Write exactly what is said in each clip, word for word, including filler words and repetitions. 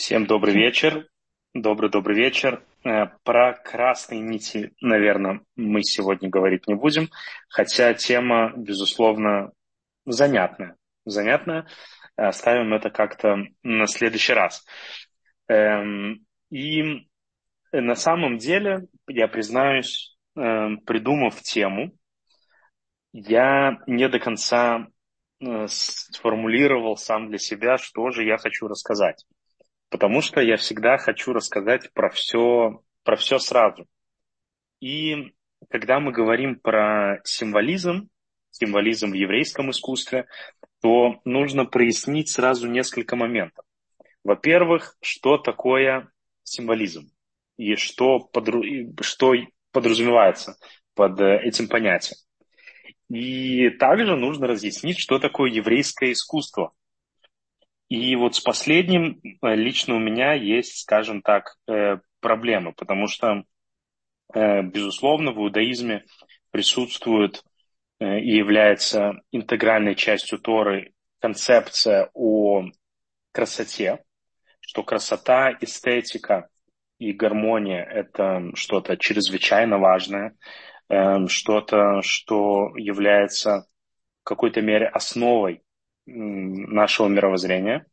Всем добрый вечер. Добрый-добрый вечер. Э, Про красные нити, наверное, мы сегодня говорить не будем, хотя тема, безусловно, занятная. Занятная. Э, Оставим это как-то на следующий раз. Эм, И на самом деле, я признаюсь, эм, придумав тему, я не до конца э, сформулировал сам для себя, что же я хочу рассказать. Потому что я всегда хочу рассказать про все, про все сразу. И когда мы говорим про символизм, символизм в еврейском искусстве, то нужно прояснить сразу несколько моментов. Во-первых, что такое символизм и что, подру- и что подразумевается под э, этим понятием. И также нужно разъяснить, что такое еврейское искусство. И вот с последним э, лично у меня есть, скажем так, э, проблемы, потому что, э, безусловно, в иудаизме присутствует э, и является интегральной частью Торы концепция о красоте, что красота, эстетика и гармония – это что-то чрезвычайно важное, э, что-то, что является в какой-то мере основой м, нашего мировоззрения.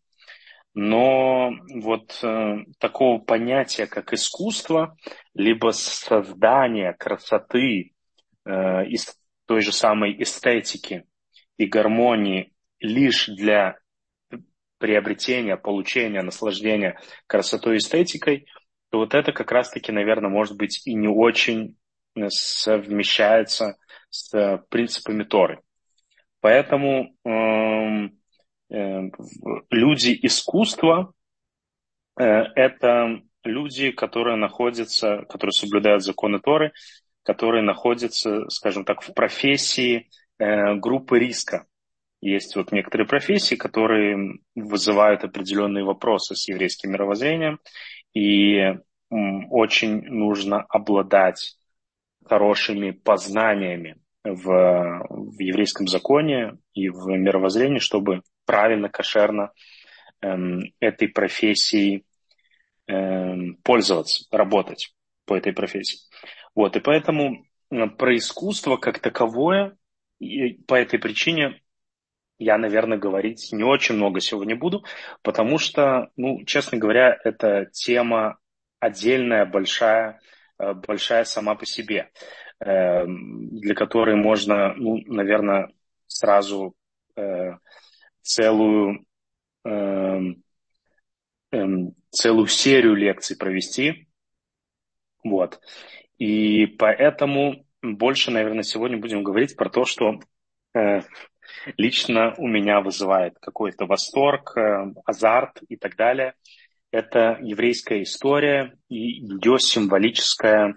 Но вот э, такого понятия, как искусство, либо создание красоты э, из той же самой эстетики и гармонии лишь для приобретения, получения, наслаждения красотой и эстетикой, то вот это как раз-таки, наверное, может быть и не очень э, совмещается с э, принципами Торы. Поэтому эм, э, люди искусства Э, это люди, которые находятся, которые соблюдают законы Торы, которые находятся, скажем так, в профессии э, группы риска. Есть вот некоторые профессии, которые вызывают определенные вопросы с еврейским мировоззрением, и м, очень нужно обладать хорошими познаниями в, в еврейском законе и в мировоззрении, чтобы правильно, кошерно эм, этой профессией эм, пользоваться, работать по этой профессии. Вот, и поэтому э, про искусство как таковое, и по этой причине я, наверное, говорить не очень много сегодня буду, потому что, ну, честно говоря, это тема отдельная, большая, э, большая сама по себе, э, для которой можно, ну, наверное, сразу э, целую эм, эм, целую серию лекций провести. Вот. И поэтому больше, наверное, сегодня будем говорить про то, что э, лично у меня вызывает какой-то восторг, э, азарт и так далее. Это еврейская история и ее символическое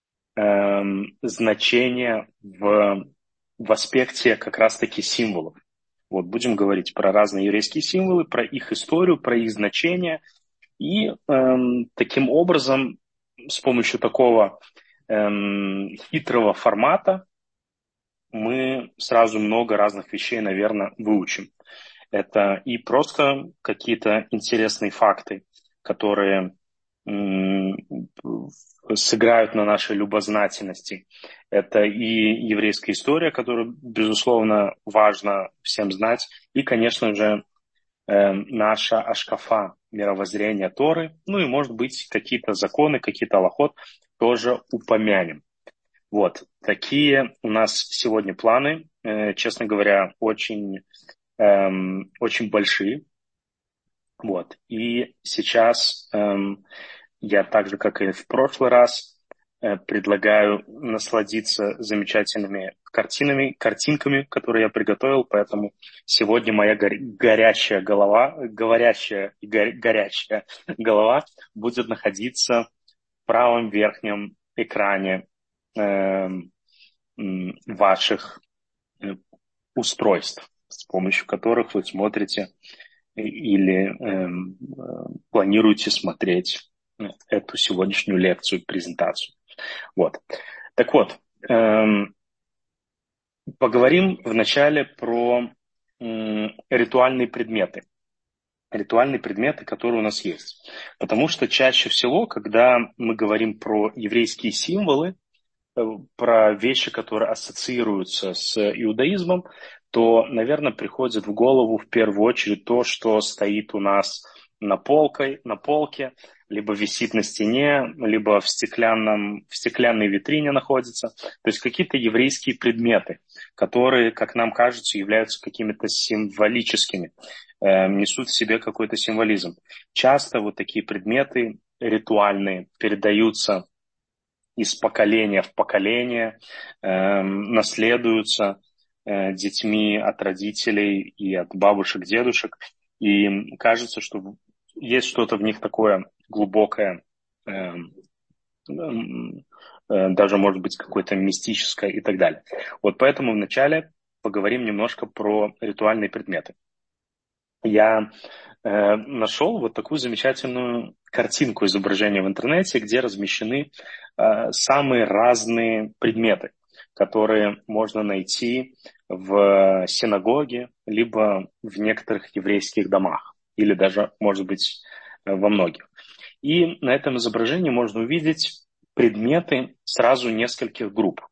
эм, значение в, в аспекте как раз-таки символов. Вот, будем говорить про разные еврейские символы, про их историю, про их значение. И эм, таким образом, с помощью такого эм, хитрого формата, мы сразу много разных вещей, наверное, выучим. Это и просто какие-то интересные факты, которые м, сыграют на нашей любознательности. Это и еврейская история, которую, безусловно, важно всем знать. И, конечно же, э, наша ашкафа, мировоззрение Торы, ну и, может быть, какие-то законы, какие-то алахот тоже упомянем. Вот, такие у нас сегодня планы, э, честно говоря, очень, эм, очень большие. Вот, и сейчас эм, я так же, как и в прошлый раз, э, предлагаю насладиться замечательными картинами, картинками, которые я приготовил, поэтому сегодня моя горя- горящая голова, говорящая и горя- горячая голова будет находиться в правом верхнем экране эм, м, ваших э, устройств, с помощью которых вы смотрите и- или эм, э, планируете смотреть э, эту сегодняшнюю лекцию, презентацию. Вот. Так вот, эм, поговорим вначале про м, ритуальные предметы. ритуальные предметы, которые у нас есть. Потому что чаще всего, когда мы говорим про еврейские символы, про вещи, которые ассоциируются с иудаизмом, то, наверное, приходит в голову в первую очередь то, что стоит у нас на полке, на полке, либо висит на стене, либо в, стеклянном, в стеклянной витрине находится. То есть какие-то еврейские предметы, которые, как нам кажется, являются какими-то символическими, э, несут в себе какой-то символизм. Часто вот такие предметы ритуальные передаются из поколения в поколение, э, наследуются э, детьми от родителей и от бабушек, дедушек. И кажется, что есть что-то в них такое глубокое, э, э, даже, может быть, какое-то мистическое и так далее. Вот поэтому вначале поговорим немножко про ритуальные предметы. Я э, нашел вот такую замечательную картинку изображения в интернете, где размещены э, самые разные предметы, которые можно найти в синагоге, либо в некоторых еврейских домах, или даже, может быть, во многих. И на этом изображении можно увидеть предметы сразу нескольких групп.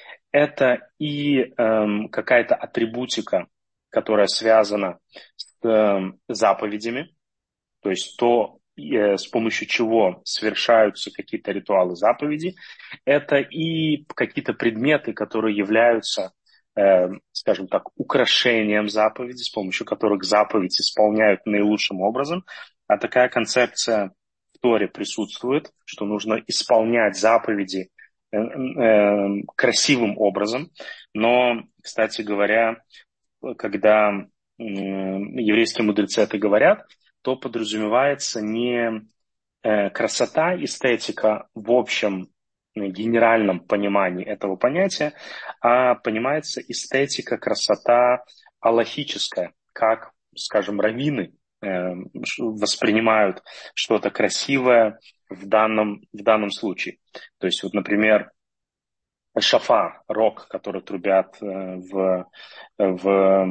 Это и эм, какая-то атрибутика, которая связана с э, заповедями, то есть то, э, с помощью чего совершаются какие-то ритуалы заповеди. Это и какие-то предметы, которые являются, э, скажем так, украшением заповеди, с помощью которых заповедь исполняют наилучшим образом. А такая концепция в Торе присутствует, что нужно исполнять заповеди э, э, красивым образом. Но, кстати говоря, когда э, еврейские мудрецы это говорят, то подразумевается не э, красота, эстетика в общем э, генеральном понимании этого понятия, а понимается эстетика, красота аллахическая, как, скажем, раввины э, воспринимают что-то красивое в данном, в данном случае. То есть, вот, например, шафар, рог, который трубят э, в, в,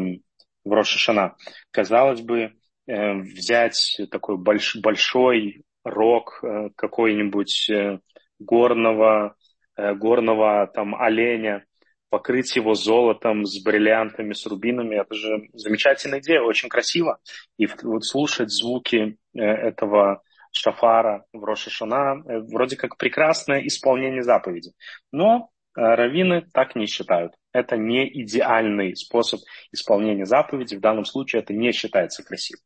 в Рош ха-Шана. Казалось бы, э, взять такой больш, большой рог э, какой-нибудь э, горного, э, горного там оленя, покрыть его золотом, с бриллиантами, с рубинами, это же замечательная идея, очень красиво. И вот слушать звуки э, этого шафара в Рош ха-Шана э, вроде как прекрасное исполнение заповеди. Но раввины так не считают. Это не идеальный способ исполнения заповеди. В данном случае это не считается красивым.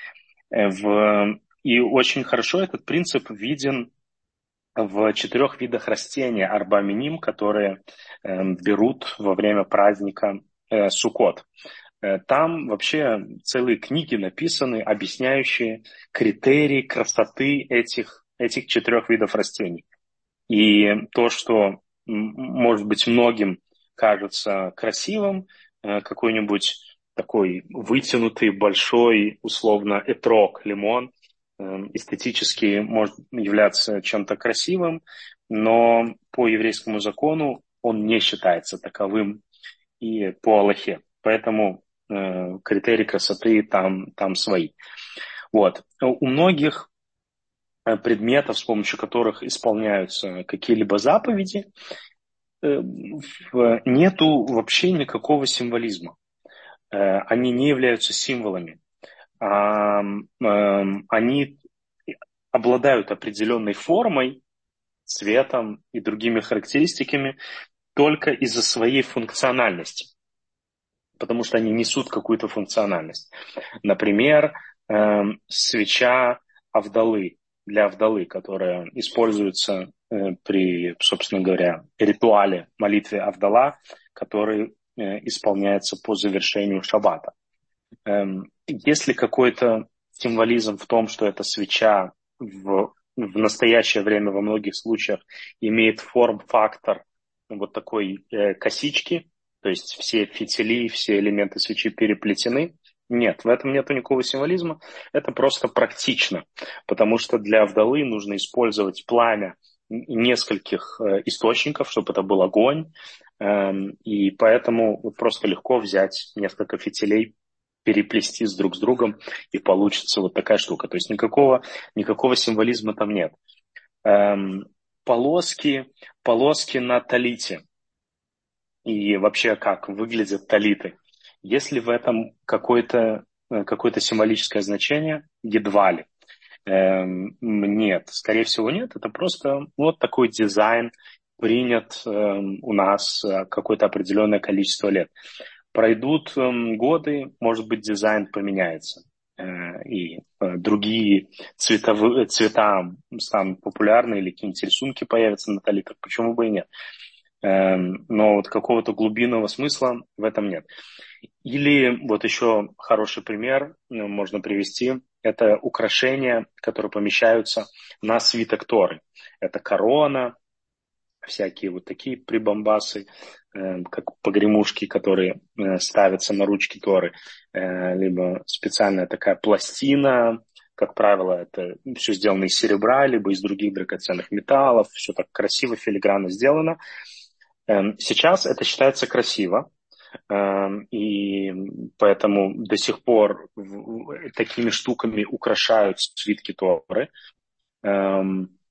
В... И очень хорошо этот принцип виден в четырех видах растения арба миним, которые э, берут во время праздника э, Суккот. Там вообще целые книги написаны, объясняющие критерии красоты этих, этих четырех видов растений. И то, что может быть многим кажется красивым, какой-нибудь такой вытянутый, большой, условно, этрог, лимон, эстетически может являться чем-то красивым, но по еврейскому закону он не считается таковым и по Аллахе. Поэтому э, критерии красоты там, там свои. Вот. У многих предметов, с помощью которых исполняются какие-либо заповеди, нету вообще никакого символизма. Они не являются символами. Они обладают определенной формой, цветом и другими характеристиками только из-за своей функциональности, потому что они несут какую-то функциональность. Например, свеча Авдалы, для Авдалы, которая используется э, при, собственно говоря, ритуале молитве Авдала, который э, исполняется по завершению шаббата. Эм, есть ли какой-то символизм в том, что эта свеча в, в настоящее время во многих случаях имеет форм-фактор вот такой э, косички, то есть все фитили, все элементы свечи переплетены? Нет, в этом нет никакого символизма. Это просто практично, потому что для Авдалы нужно использовать пламя нескольких э, источников, чтобы это был огонь, э, и поэтому просто легко взять несколько фитилей переплести с друг с другом, и получится вот такая штука. То есть никакого, никакого символизма там нет. Эм, полоски, полоски на талите и вообще как выглядят талиты. Есть ли в этом какое-то, э, какое-то символическое значение? Едва ли. Эм, нет, скорее всего нет. Это просто вот такой дизайн принят эм, у нас э, какое-то определенное количество лет. Пройдут эм, годы, может быть, дизайн поменяется. Э, и э, другие цветовые, цвета станут популярны, или какие-нибудь рисунки появятся на талитах. Почему бы и нет? Эм, но вот какого-то глубинного смысла в этом нет. Или вот еще хороший пример ну, можно привести. Это украшения, которые помещаются на свиток Торы. Это корона, всякие вот такие прибамбасы, э, как погремушки, которые э, ставятся на ручки Торы, э, либо специальная такая пластина, как правило, это все сделано из серебра, либо из других драгоценных металлов, все так красиво, филигранно сделано. Э, сейчас это считается красиво, э, и поэтому до сих пор в, такими штуками украшают свитки Торы. Э,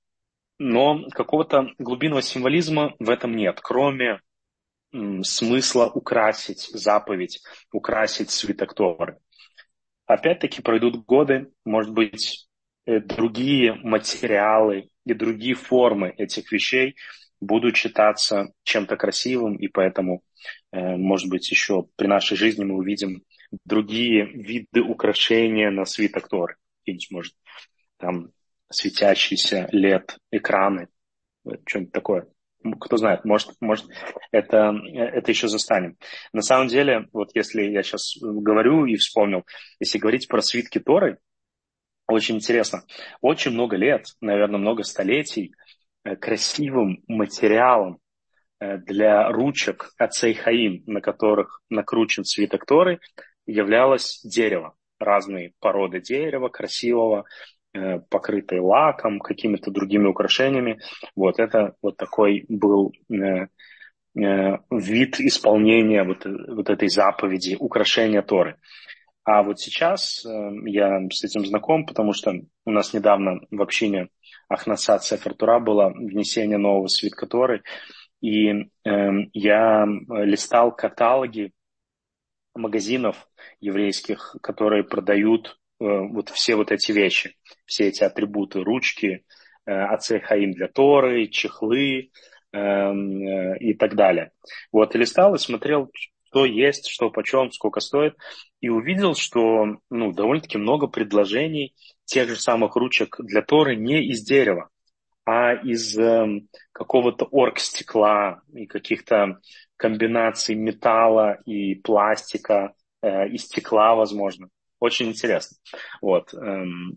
но какого-то глубинного символизма в этом нет, кроме м, смысла украсить заповедь, украсить свиток Торы. Опять-таки пройдут годы, может быть, э, другие материалы и другие формы этих вещей будут считаться чем-то красивым, и поэтому, э, может быть, еще при нашей жизни мы увидим другие виды украшения на свиток Торы. Какие-нибудь, может, там светящиеся лед-экраны, что-нибудь такое. Кто знает, может, может это, это еще застанем. На самом деле, вот если я сейчас говорю и вспомнил, если говорить про свитки Торы, очень интересно. Очень много лет, наверное, много столетий э, красивым материалом э, для ручек Ацей Хаим, на которых накручен свиток Торы, являлось дерево. Разные породы дерева, красивого, э, покрытые лаком, какими-то другими украшениями. Вот это вот такой был э, э, вид исполнения вот, вот этой заповеди, украшения Торы. А вот сейчас э, я с этим знаком, потому что у нас недавно в общине Ахнасат Сефер Тора было внесение нового свитка Торы, и э, я листал каталоги магазинов еврейских, которые продают э, вот все вот эти вещи, все эти атрибуты, ручки, э, Ацей Хаим для Торы, чехлы э, э, и так далее. Вот, и листал и смотрел, что есть, что почем, сколько стоит, и увидел, что ну, довольно-таки много предложений тех же самых ручек для Торы не из дерева, а из э, какого-то оргстекла и каких-то комбинаций металла и пластика, э, и стекла, возможно. Очень интересно. Вот. Эм,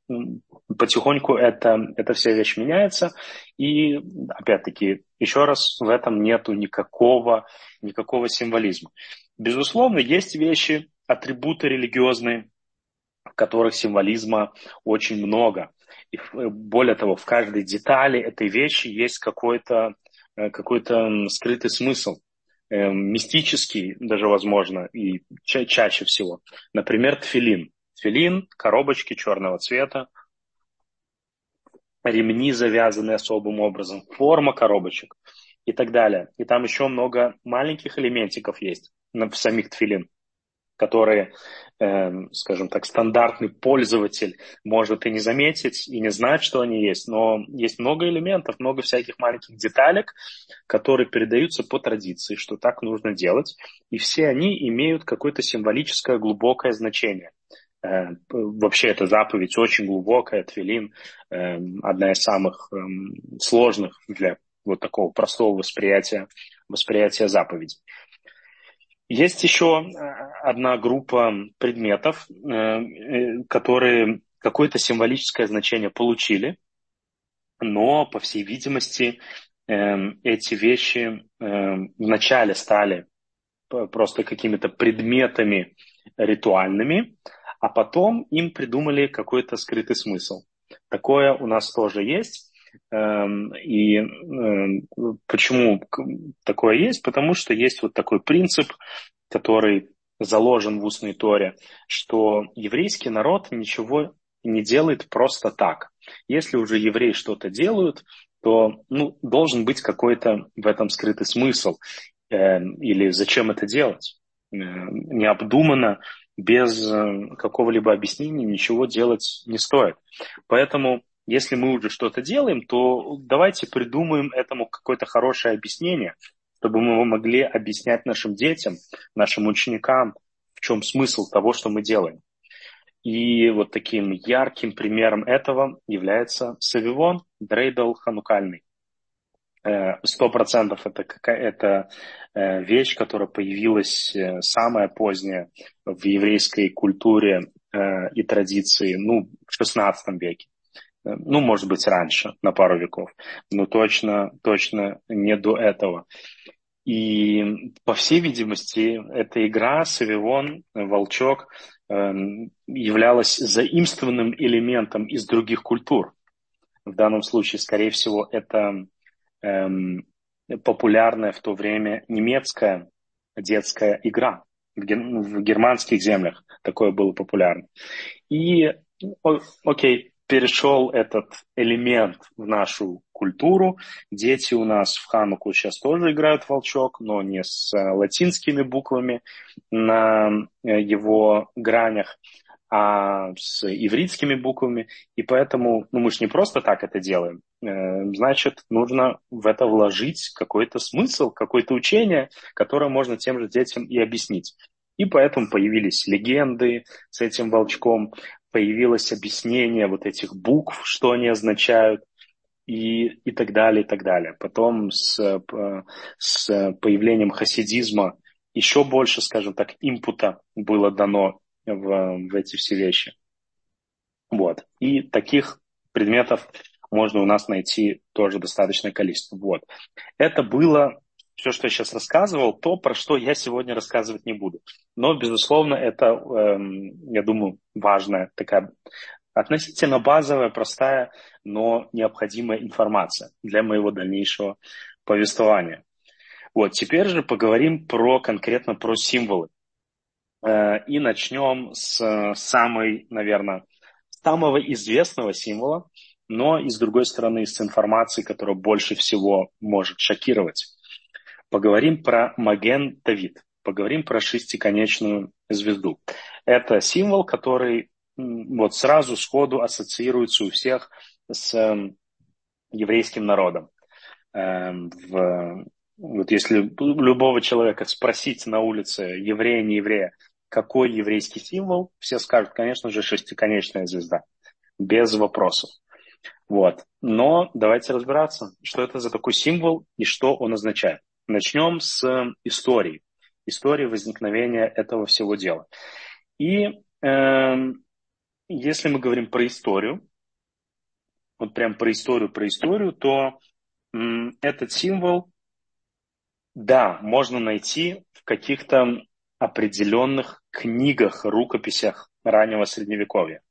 потихоньку это, эта вся вещь меняется. И, опять-таки, еще раз, в этом нету никакого, никакого символизма. Безусловно, есть вещи, атрибуты религиозные, в которых символизма очень много. И более того, в каждой детали этой вещи есть какой-то, какой-то скрытый смысл, мистический даже, возможно, и ча- чаще всего. Например, тфилин. Тфилин, коробочки черного цвета, ремни завязаны особым образом, форма коробочек и так далее. И там еще много маленьких элементиков есть в самих тфилин, которые, э, скажем так, стандартный пользователь может и не заметить, и не знать, что они есть. Но есть много элементов, много всяких маленьких деталек, которые передаются по традиции, что так нужно делать. И все они имеют какое-то символическое глубокое значение. Э, вообще эта заповедь очень глубокая, тфилин, э, одна из самых э, сложных для вот такого простого восприятия, восприятия заповедей. Есть еще одна группа предметов, которые какое-то символическое значение получили, но, по всей видимости, эти вещи вначале стали просто какими-то предметами ритуальными, а потом им придумали какой-то скрытый смысл. Такое у нас тоже есть. И почему такое есть? Потому что есть вот такой принцип, который заложен в устной Торе, что еврейский народ ничего не делает просто так. Если уже евреи что-то делают, то ну, должен быть какой-то в этом скрытый смысл. Э, или зачем это делать? Э, необдуманно, без э, какого-либо объяснения ничего делать не стоит. Поэтому, если мы уже что-то делаем, то давайте придумаем этому какое-то хорошее объяснение, чтобы мы могли объяснять нашим детям, нашим ученикам, в чем смысл того, что мы делаем. И вот таким ярким примером этого является Савивон, дрейдл ханукальный. Сто процентов это, это вещь, которая появилась самая поздняя в еврейской культуре и традиции, ну, в шестнадцатом веке. Ну, может быть, раньше, на пару веков, но точно, точно не до этого. И, по всей видимости, эта игра «Савивон», «Волчок» являлась заимствованным элементом из других культур. В данном случае, скорее всего, это эм, популярная в то время немецкая детская игра. В, гер... в германских землях такое было популярно. И, о, окей, перешел этот элемент в нашу культуру. Дети у нас в Хануку сейчас тоже играют в волчок, но не с латинскими буквами на его гранях, а с ивритскими буквами. И поэтому, ну, мы же не просто так это делаем. Значит, нужно в это вложить какой-то смысл, какое-то учение, которое можно тем же детям и объяснить. И поэтому появились легенды с этим волчком, появилось объяснение вот этих букв, что они означают, и, и так далее, и так далее. Потом с, с появлением хасидизма еще больше, скажем так, импута было дано в, в эти все вещи. Вот. И таких предметов можно у нас найти тоже достаточное количество. Вот. Это было все, что я сейчас рассказывал, то, про что я сегодня рассказывать не буду. Но, безусловно, это, эм, я думаю, важная такая относительно базовая, простая, но необходимая информация для моего дальнейшего повествования. Вот. Теперь же поговорим про, конкретно про символы. Э, и начнем с самой, наверное, самого известного символа, но и, с другой стороны, с информацией, которая больше всего может шокировать. Поговорим про Маген Давид, поговорим про шестиконечную звезду. Это символ, который вот сразу сходу ассоциируется у всех с еврейским народом. В, вот если любого человека спросить на улице, еврея, не еврея, какой еврейский символ, все скажут, конечно же, шестиконечная звезда, без вопросов. Вот. Но давайте разбираться, что это за такой символ и что он означает. Начнем с истории, истории возникновения этого всего дела. И э, если мы говорим про историю, вот прям про историю, про историю, то э, этот символ, да, можно найти в каких-то определенных книгах, рукописях раннего Средневековья.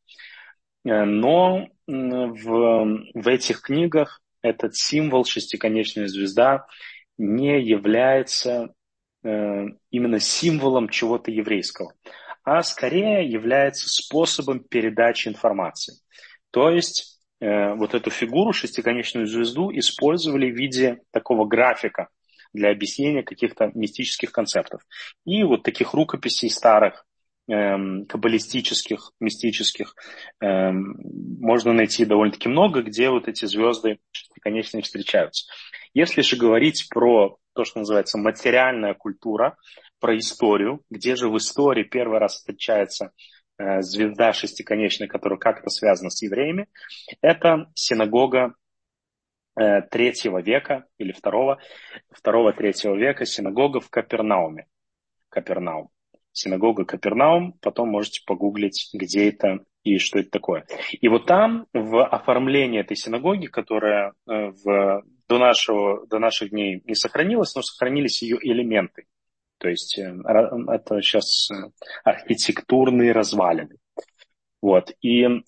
Но в, в этих книгах этот символ, шестиконечная звезда, не является э, именно символом чего-то еврейского, а скорее является способом передачи информации. То есть э, вот эту фигуру, шестиконечную звезду, использовали в виде такого графика для объяснения каких-то мистических концептов. И вот таких рукописей старых, эм, каббалистических, мистических, эм, можно найти довольно-таки много, где вот эти звезды шестиконечные встречаются. Если же говорить про то, что называется материальная культура, про историю, где же в истории первый раз встречается э, звезда шестиконечная, которая как-то связана с евреями, это синагога э, третьего века или второго, второго-третьего века, синагога в Капернауме. Капернаум. Синагога Капернаум, потом можете погуглить, где это и что это такое. И вот там в оформлении этой синагоги, которая э, в До, нашего, до наших дней не сохранилась, но сохранились ее элементы. То есть это сейчас архитектурные развалины. Вот. И э,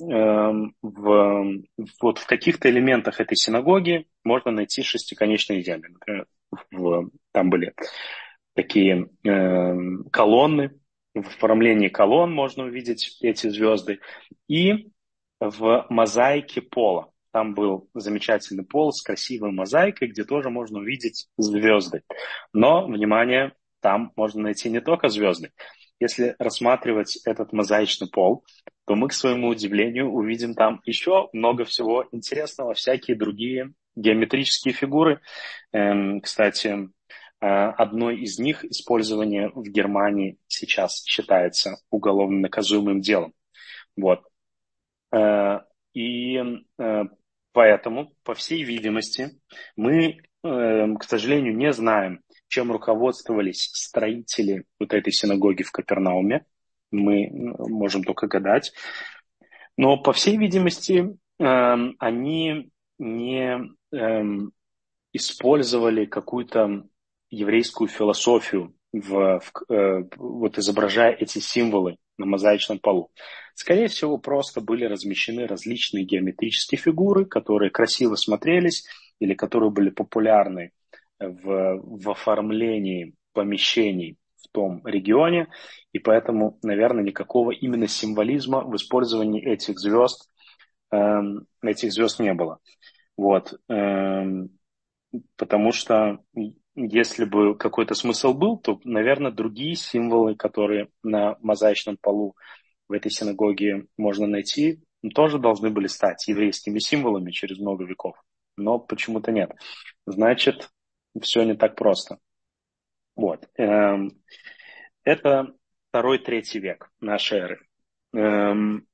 в, вот в каких-то элементах этой синагоги можно найти шестиконечные земли. Например, в, там были такие э, колонны, в оформлении колонн можно увидеть эти звезды, и в мозаике пола. Там был замечательный пол с красивой мозаикой, где тоже можно увидеть звезды. Но, внимание, там можно найти не только звезды. Если рассматривать этот мозаичный пол, то мы, к своему удивлению, увидим там еще много всего интересного, всякие другие геометрические фигуры. Эм, кстати, э, одной из них использование в Германии сейчас считается уголовно наказуемым делом. Вот. Э, И э, поэтому, по всей видимости, мы, э, к сожалению, не знаем, чем руководствовались строители вот этой синагоги в Капернауме. Мы э, можем только гадать. Но, по всей видимости, эм, они не эм, использовали какую-то еврейскую философию, в, в, э, вот изображая эти символы на мозаичном полу. Скорее всего, просто были размещены различные геометрические фигуры, которые красиво смотрелись или которые были популярны в, в оформлении помещений в том регионе, и поэтому, наверное, никакого именно символизма в использовании этих звезд, эм, этих звезд не было. Вот. Эм, Потому что если бы какой-то смысл был, то, наверное, другие символы, которые на мозаичном полу в этой синагоге можно найти, тоже должны были стать еврейскими символами через много веков. Но почему-то нет. Значит, все не так просто. Вот. Эм, Это второй-третий век нашей эры. Эм,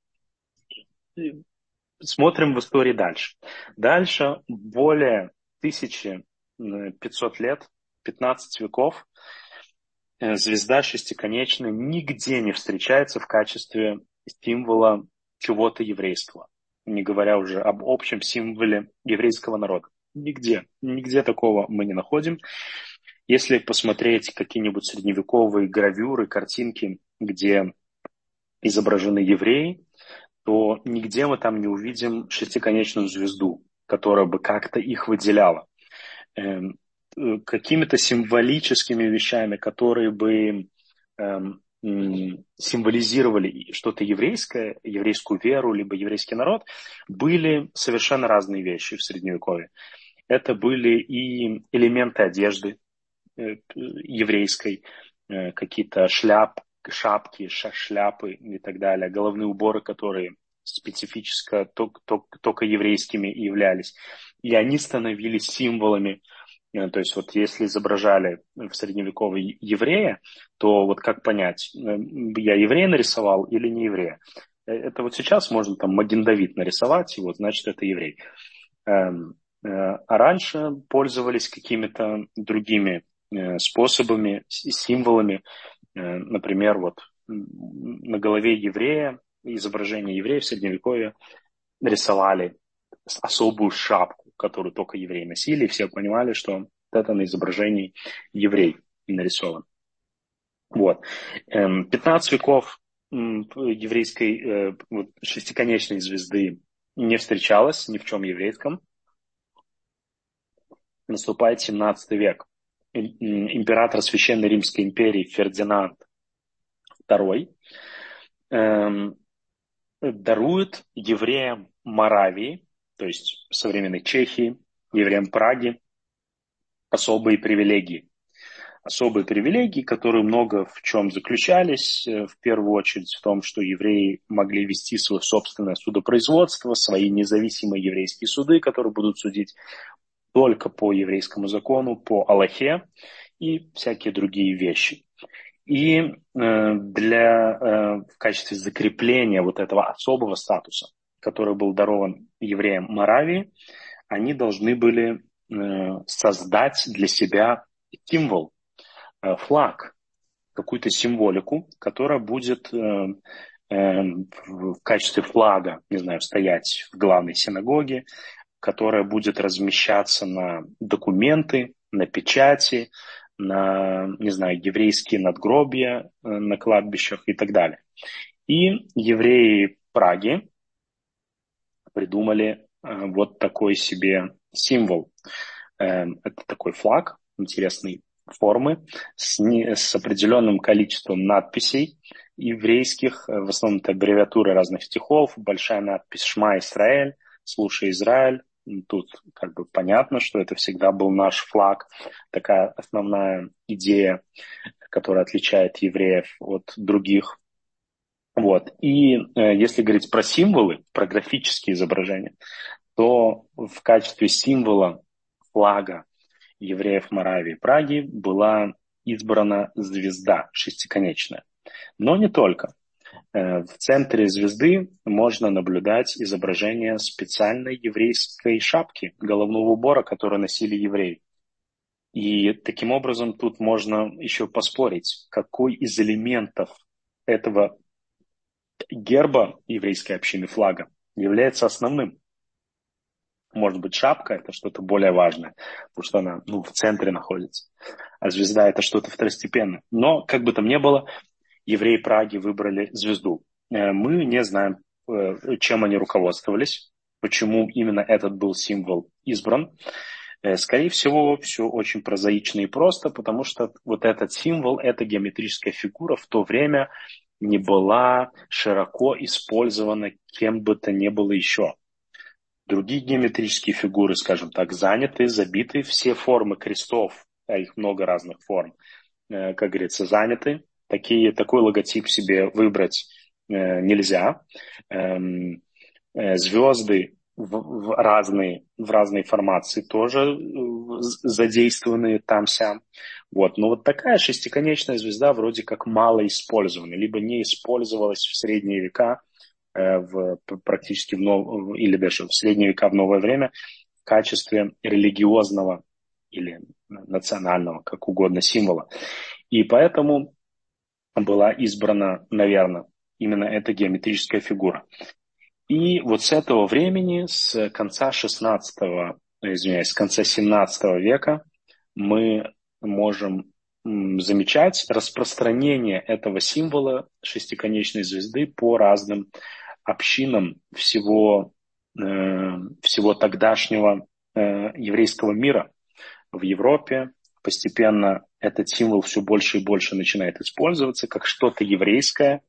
Смотрим в истории дальше. Дальше более тысячи пятисот лет, пятнадцать веков, э, звезда шестиконечная нигде не встречается в качестве символа чего-то еврейского, не говоря уже об общем символе еврейского народа. Нигде, нигде такого мы не находим. Если посмотреть какие-нибудь средневековые гравюры, картинки, где изображены евреи, то нигде мы там не увидим шестиконечную звезду, которая бы как-то их выделяла. Эм, э, Какими-то символическими вещами, которые бы эм, м, символизировали что-то еврейское, еврейскую веру, либо еврейский народ, были совершенно разные вещи в Средневековье. Это были и элементы одежды э, еврейской, э, какие-то шляп, шапки, ша- шляпы и так далее, головные уборы, которые специфически только, только, только еврейскими являлись. И они становились символами. Э, То есть вот если изображали в средневековье еврея, то вот как понять, э, я еврея нарисовал или не еврея? Э, Это вот сейчас можно там Маген Давид нарисовать, и вот значит это еврей. Эм, э, А раньше пользовались какими-то другими э, способами, с- символами. Э, Например, вот м, на голове еврея, изображение еврея в Средневековье рисовали с- особую шапку, которую только евреи носили, и все понимали, что это на изображении еврей нарисован. Вот. Эм, пятнадцать веков м, еврейской э, вот, шестиконечной звезды не встречалось ни в чем еврейском. Наступает семнадцатый век. Император Священной Римской империи Фердинанд второй эм, дарует евреям Моравии, то есть современной Чехии, евреям Праги, особые привилегии. Особые привилегии, которые много в чем заключались. э, В первую очередь в том, что евреи могли вести свое собственное судопроизводство, свои независимые еврейские суды, которые будут судить только по еврейскому закону, по Аллахе и всякие другие вещи. И э, для, э, в качестве закрепления вот этого особого статуса, который был дарован евреям Моравии, они должны были э, создать для себя символ, э, флаг, какую-то символику, которая будет э, э, в качестве флага, не знаю, стоять в главной синагоге, которая будет размещаться на документы, на печати, на, не знаю, еврейские надгробия э, на кладбищах и так далее. И евреи Праги придумали э, вот такой себе символ. Э, Это такой флаг интересный. формы с, не, с определенным количеством надписей еврейских, в основном это аббревиатуры разных стихов, большая надпись «Шма Исраэль», «Слушай, Израиль». Тут как бы понятно, что это всегда был наш флаг, такая основная идея, которая отличает евреев от других. Вот. И э, если говорить про символы, про графические изображения, то в качестве символа флага евреев Моравии и Праги была избрана звезда шестиконечная. Но не только. В центре звезды можно наблюдать изображение специальной еврейской шапки, головного убора, которую носили евреи. И таким образом тут можно еще поспорить, какой из элементов этого герба еврейской общины, флага, является основным. Может быть, шапка – это что-то более важное, потому что она ну, в центре находится, а звезда – это что-то второстепенное. Но, как бы там ни было, евреи Праги выбрали звезду. Мы не знаем, чем они руководствовались, почему именно этот был символ избран. Скорее всего, все очень прозаично и просто, потому что вот этот символ, эта геометрическая фигура в то время не была широко использована кем бы то ни было еще. Другие геометрические фигуры, скажем так, заняты, забиты, все формы крестов, а их много разных форм, как говорится, заняты. Такие, такой логотип себе выбрать э, нельзя. Эм, э, звезды в, в, разные, в разной формации тоже э, задействованы там-сям. Вот. Но вот такая шестиконечная звезда вроде как мало использована, либо не использовалась в средние века, э, в, практически в нов... или даже в средние века в новое время в качестве религиозного или национального, как угодно, символа. И поэтому была избрана, наверное, именно эта геометрическая фигура. И вот с этого времени, с конца шестнадцатого, извиняюсь, с конца семнадцатого века мы можем замечать распространение этого символа шестиконечной звезды по разным общинам всего, э, всего тогдашнего э, еврейского мира в Европе. Постепенно этот символ все больше и больше начинает использоваться как что-то еврейское.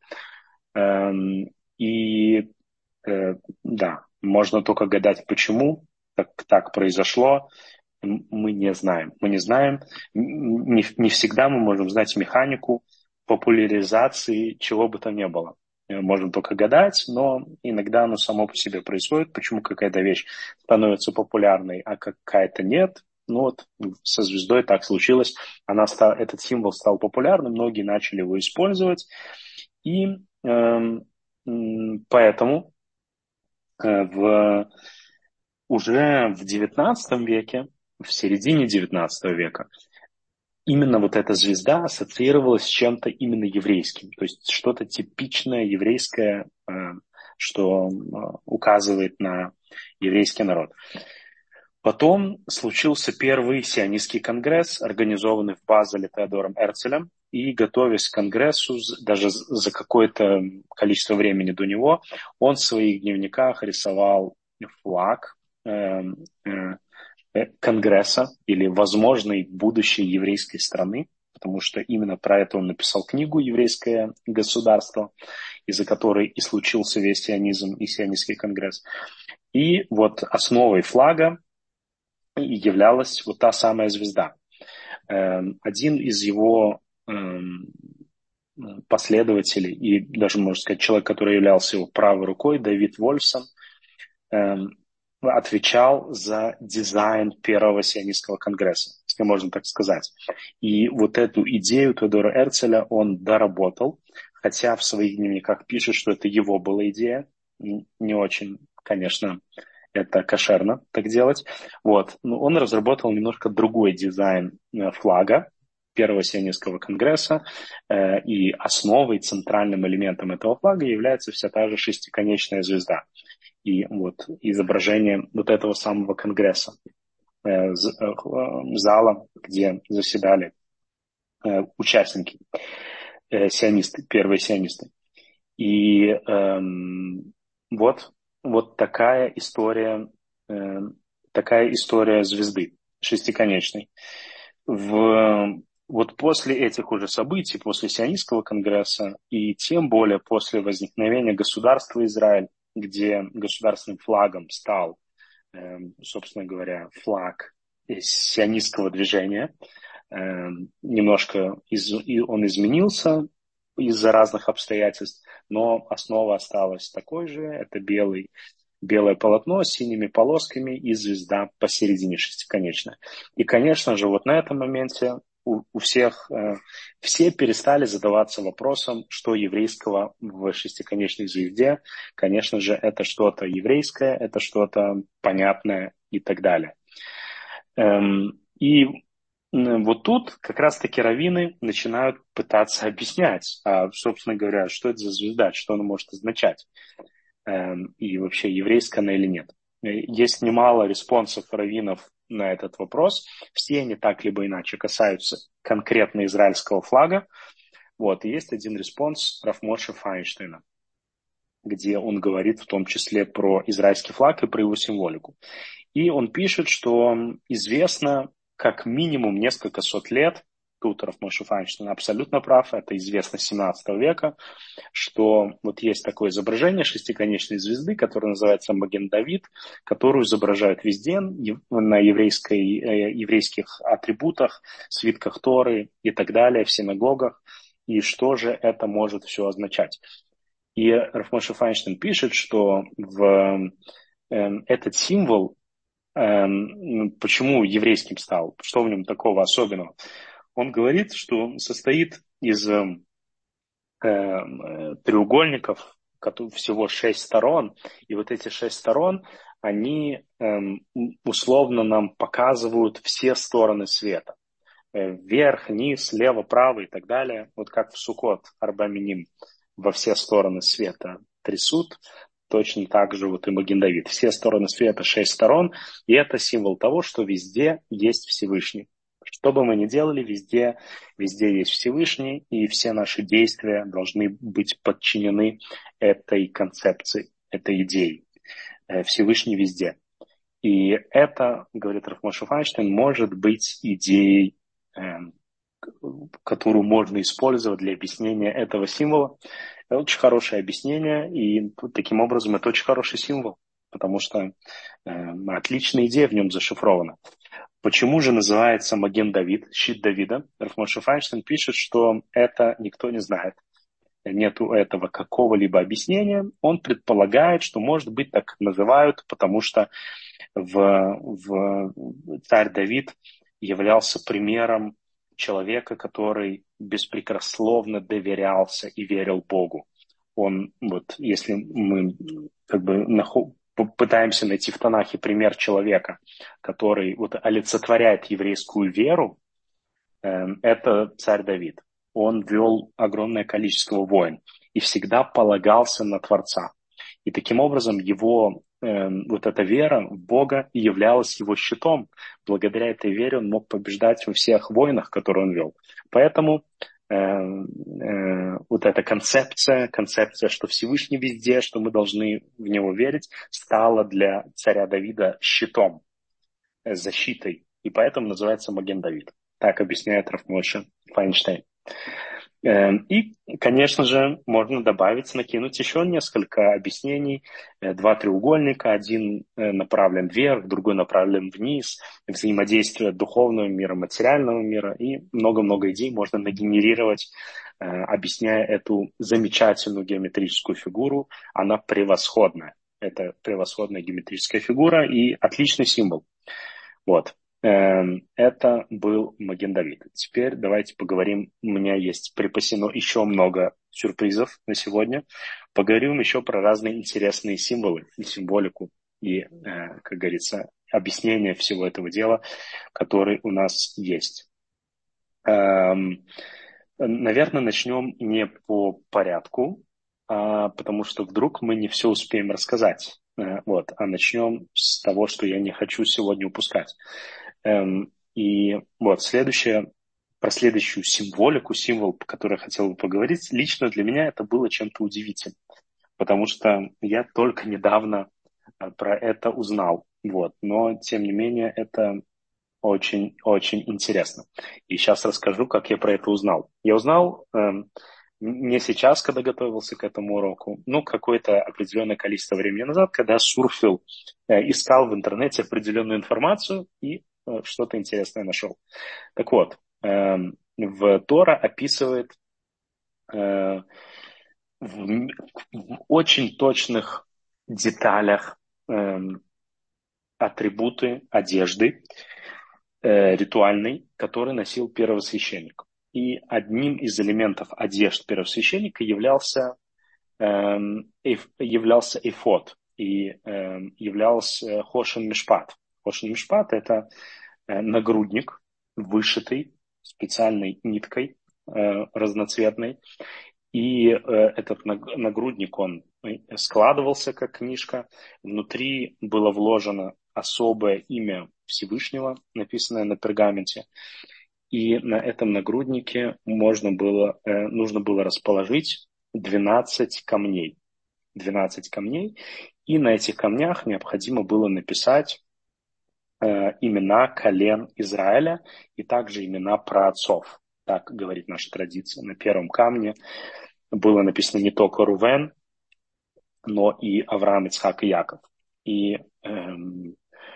И да, можно только гадать, почему так, так произошло. Мы не знаем. Мы не знаем. Не, не всегда мы можем знать механику популяризации чего бы то ни было. Можно только гадать, но иногда оно само по себе происходит. Почему какая-то вещь становится популярной, а какая-то нет. Ну вот со звездой так случилось. Она стала, этот символ стал популярным, многие начали его использовать. И э, поэтому э, в, уже в девятнадцатом веке, в середине девятнадцатого века, именно вот эта звезда ассоциировалась с чем-то именно еврейским. То есть что-то типичное еврейское, э, что э, указывает на еврейский народ. Потом случился первый сионистский конгресс, организованный в Базеле Теодором Эрцелем. И, готовясь к конгрессу, даже за какое-то количество времени до него, он в своих дневниках рисовал флаг э, э, конгресса или возможной будущей еврейской страны, потому что именно про это он написал книгу «Еврейское государство», из-за которой и случился весь сионизм и сионистский конгресс. И вот основой флага являлась вот та самая звезда. Один из его последователей и даже, можно сказать, человек, который являлся его правой рукой, Давид Вольфсон, отвечал за дизайн первого сионистского конгресса, если можно так сказать. И вот эту идею Теодора Эрцеля он доработал, хотя в своих дневниках пишет, что это его была идея. Не очень, конечно, это кошерно так делать. Вот. Но он разработал немножко другой дизайн флага первого сионистского конгресса, э, и основой, центральным элементом этого флага является вся та же шестиконечная звезда. И вот изображение вот этого самого конгресса, э, э, зала, где заседали э, участники, э, сионисты, первые сионисты. И э, вот Вот такая история, э, такая история звезды шестиконечной. В вот после этих уже событий, после Сионистского конгресса и тем более после возникновения государства Израиль, где государственным флагом стал, э, собственно говоря, флаг сионистского движения, э, немножко из, и он изменился из-за разных обстоятельств, но основа осталась такой же, это белый, белое полотно с синими полосками и звезда посередине шестиконечная. И, конечно же, вот на этом моменте у, у всех, э, все перестали задаваться вопросом, что еврейского в шестиконечной звезде. Конечно же, это что-то еврейское, это что-то понятное и так далее. Эм, и вот тут как раз-таки раввины начинают пытаться объяснять, а, собственно говоря, что это за звезда, что она может означать, эм, и вообще еврейская она или нет. Есть немало респонсов раввинов на этот вопрос. Все они так либо иначе касаются конкретно израильского флага. Вот. И есть один респонс Рав Моше Файнштейна, где он говорит в том числе про израильский флаг и про его символику. И он пишет, что известно как минимум несколько сот лет, тут Рав Моше Файнштейн абсолютно прав, это известно с семнадцатого века, что вот есть такое изображение шестиконечной звезды, которое называется Маген-Давид, которую изображают везде на еврейской, еврейских атрибутах, свитках Торы и так далее, в синагогах. И что же это может все означать? И Рав Моше Файнштейн пишет, что в, э, этот символ, э, почему еврейским стал, что в нем такого особенного? Он говорит, что состоит из э, треугольников, всего шесть сторон, и вот эти шесть сторон, они э, условно нам показывают все стороны света. Вверх, низ, лево, право и так далее. Вот как в Суккот Арба Миним во все стороны света трясут, точно так же вот и Маген-Давид. Все стороны света, шесть сторон, и это символ того, что везде есть Всевышний. Что бы мы ни делали, везде, везде есть Всевышний, и все наши действия должны быть подчинены этой концепции, этой идее. Всевышний везде. И это, говорит Рав Моше Файнштейн, может быть идеей, которую можно использовать для объяснения этого символа. Это очень хорошее объяснение, и таким образом это очень хороший символ, потому что э, отличная идея в нем зашифрована. Почему же называется Маген-Давид, щит Давида? Рав Моше Файнштейн пишет, что это никто не знает. Нету этого какого-либо объяснения. Он предполагает, что, может быть, так называют, потому что в, в царь Давид являлся примером человека, который беспрекословно доверялся и верил Богу. Он, вот, если мы как бы нахо- пытаемся найти в Танахе пример человека, который вот олицетворяет еврейскую веру, э, это царь Давид. Он вел огромное количество войн и всегда полагался на Творца. И таким образом его э, вот эта вера в Бога являлась его щитом. Благодаря этой вере он мог побеждать во всех войнах, которые он вел. Поэтому э, э, вот эта концепция, концепция, что Всевышний везде, что мы должны в него верить, стала для царя Давида щитом, э, защитой. И поэтому называется Маген-Давид. Так объясняет Рав Моше Файнштейн. И, конечно же, можно добавить, накинуть еще несколько объяснений. Два треугольника, один направлен вверх, другой направлен вниз, взаимодействие духовного мира, материального мира, и много-много идей можно нагенерировать, объясняя эту замечательную геометрическую фигуру. Она превосходная. Это превосходная геометрическая фигура и отличный символ. Вот. Это был Маген-Давид. Теперь давайте поговорим. У меня есть припасено еще много сюрпризов на сегодня. Поговорим еще про разные интересные символы и символику, и, как говорится, объяснение всего этого дела, который у нас есть. Наверное, начнем не по порядку, потому что вдруг мы не все успеем рассказать. Вот. А начнем с того, что я не хочу сегодня упускать. И вот следующее, про следующую символику, символ, по которой я хотел бы поговорить, лично для меня это было чем-то удивительным, потому что я только недавно про это узнал. Вот. Но, тем не менее, это очень-очень интересно. И сейчас расскажу, как я про это узнал. Я узнал эм, не сейчас, когда готовился к этому уроку, ну, какое-то определенное количество времени назад, когда сурфил, э, искал в интернете определенную информацию и э, что-то интересное нашел. Так вот, эм, в Тора описывает э, в, в очень точных деталях эм, атрибуты одежды э, ритуальной, который носил первосвященник. И одним из элементов одежд первосвященника являлся, эм, эйф, являлся эфод и эм, являлся хошен мишпат. Хошен мишпат – это э, нагрудник, вышитый специальной ниткой э, разноцветной. И э, этот нагрудник, он складывался как книжка. Внутри было вложено особое имя Всевышнего, написанное на пергаменте. И на этом нагруднике можно было, э, нужно было расположить двенадцать камней. двенадцать камней. И на этих камнях необходимо было написать э, имена колен Израиля и также имена праотцов. Так говорит наша традиция. На первом камне было написано не только Рувен, но и Авраам, Ицхак и Яков. И эм,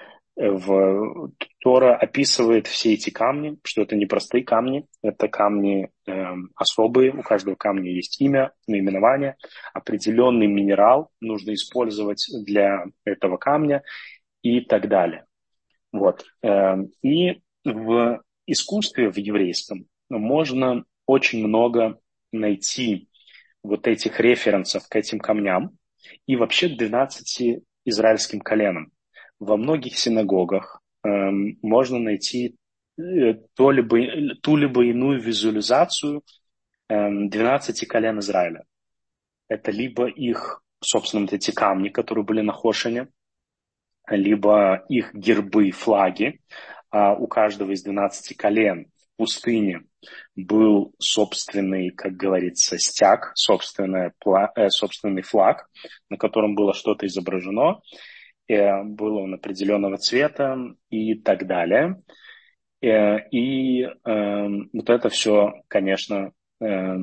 в Тора описывает все эти камни, что это не простые камни, это камни эм, особые, у каждого камня есть имя, наименование, определенный минерал нужно использовать для этого камня и так далее. Вот. Эм, и в искусстве в еврейском можно очень много найти вот этих референсов к этим камням и вообще к двенадцати израильским коленам. Во многих синагогах эм, можно найти э, то либо, ту либо иную визуализацию эм, двенадцати колен Израиля. Это либо их, собственно, вот эти камни, которые были на Хошине, либо их гербы, флаги. А у каждого из двенадцати колен в пустыне был собственный, как говорится, стяг, собственный, собственный флаг, на котором было что-то изображено. Было он определенного цвета и так далее. И э, вот это все, конечно, э,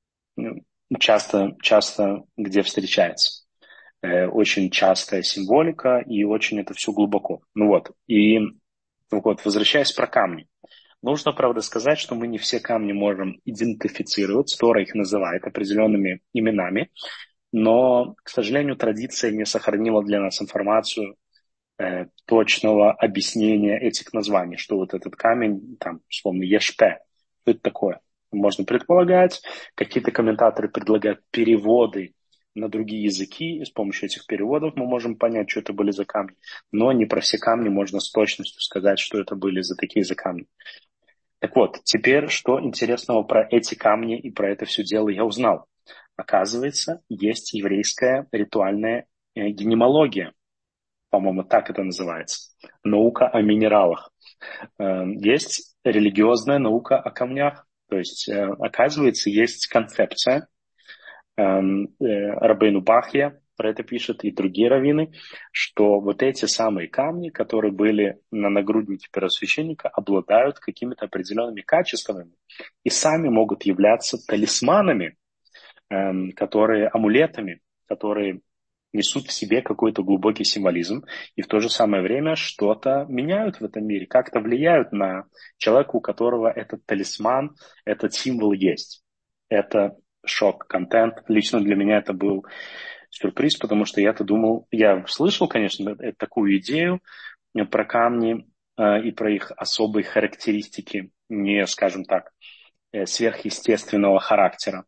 часто, часто где встречается. Э, очень частая символика, и очень это все глубоко. Ну вот, и вот, возвращаясь про камни. Нужно, правда, сказать, что мы не все камни можем идентифицировать, Тора их называет определенными именами, но, к сожалению, традиция не сохранила для нас информацию э, точного объяснения этих названий, что вот этот камень, там, условно, Ешпе, что это такое? Можно предполагать, какие-то комментаторы предлагают переводы на другие языки, и с помощью этих переводов мы можем понять, что это были за камни, но не про все камни можно с точностью сказать, что это были за такие за камни. Так вот, теперь что интересного про эти камни и про это все дело я узнал. Оказывается, есть еврейская ритуальная э, генеалогия, по-моему, так это называется, наука о минералах. Э, есть религиозная наука о камнях, то есть, э, оказывается, есть концепция, э, э, Рабейну Бахья про это пишет и другие раввины, что вот эти самые камни, которые были на нагруднике первосвященника, обладают какими-то определенными качествами и сами могут являться талисманами, эм, которые амулетами, которые несут в себе какой-то глубокий символизм и в то же самое время что-то меняют в этом мире, как-то влияют на человека, у которого этот талисман, этот символ есть. Это шок-контент. Лично для меня это был сюрприз, потому что я-то думал, я слышал, конечно, такую идею про камни э, и про их особые характеристики, не, скажем так, э, сверхъестественного характера.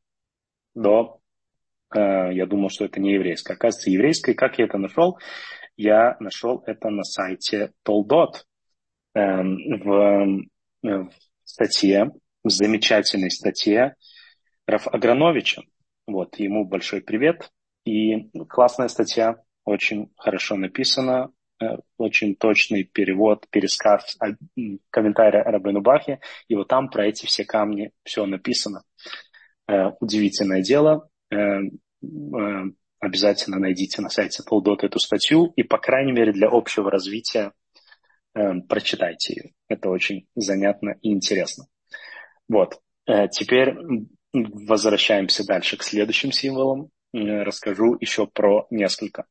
Но э, я думал, что это не еврейское. Оказывается, еврейское. Как я это нашел? Я нашел это на сайте Толдот э, в, в статье, в замечательной статье Раф Аграновича. Вот, ему большой привет. И классная статья, очень хорошо написана, э, очень точный перевод, пересказ, а, комментария Рабейну Бахи. И вот там про эти все камни все написано. Э, удивительное дело. Э, э, обязательно найдите на сайте Толдот эту статью. И, по крайней мере, для общего развития Э, прочитайте ее. Это очень занятно и интересно. Вот. Э, теперь возвращаемся дальше к следующим символам. Э, расскажу еще про несколько.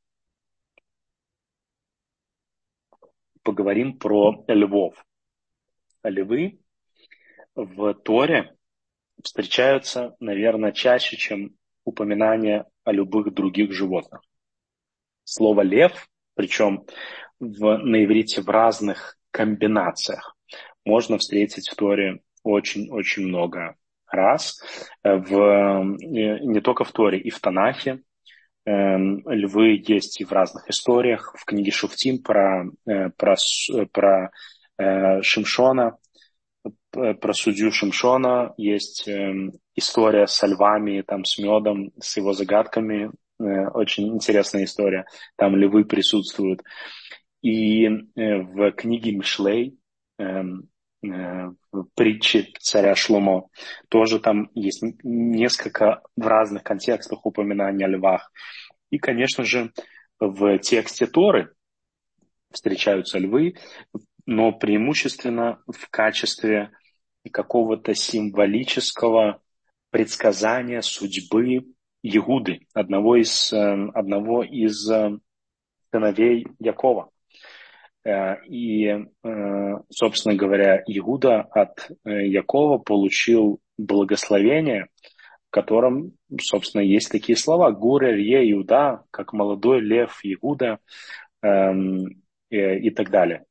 Поговорим про львов. Львы в Торе встречаются, наверное, чаще, чем упоминания о любых других животных. Слово «лев», причем в, на иврите в разных комбинациях, можно встретить в Торе очень-очень много раз. В, не только в Торе, и в Танахе. Львы есть и в разных историях. В книге Шуфтим про, про, про Шимшона, про судью Шимшона есть история со львами, там, с медом, с его загадками. Очень интересная история. Там львы присутствуют. И в книге Мишлей, в притче царя Шломо, тоже там есть несколько в разных контекстах упоминаний о львах. И, конечно же, в тексте Торы встречаются львы, но преимущественно в качестве какого-то символического предсказания судьбы Иуды, одного из, одного из сыновей Якова. И, собственно говоря, Иуда от Якова получил благословение, в котором, собственно, есть такие слова: «Гур Арье Иуда», как молодой лев Иуда, и так далее.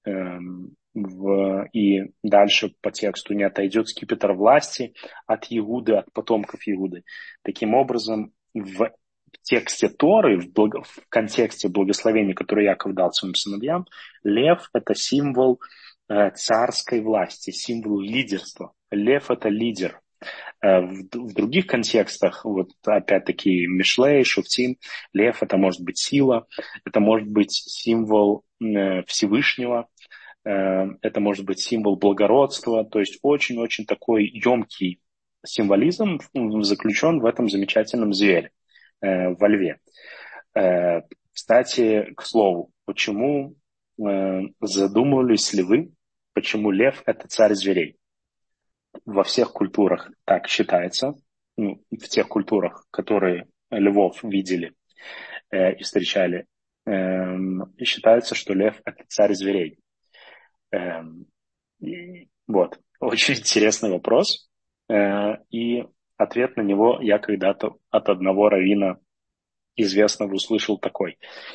В, и дальше по тексту: «Не отойдет скипетр власти от Иуды, от потомков Иуды». Таким образом, в тексте Торы, в, благо, в контексте благословения, которое Яков дал своим сыновьям, лев – это символ э, царской власти, символ лидерства. Лев – это лидер. Э, в, в других контекстах, вот опять-таки Мишлей, Шуфтим, лев – это может быть сила, это может быть символ э, Всевышнего, это может быть символ благородства, то есть очень-очень такой емкий символизм заключен в этом замечательном звере, э, во льве. Э, кстати, к слову, почему э, задумывались ли вы, почему лев – это царь зверей? Во всех культурах так считается, ну, в тех культурах, которые львов видели э, и встречали, э, считается, что лев – это царь зверей. Эм, и, вот, очень интересный вопрос. Э, и ответ на него я когда-то от одного раввина известного услышал такой.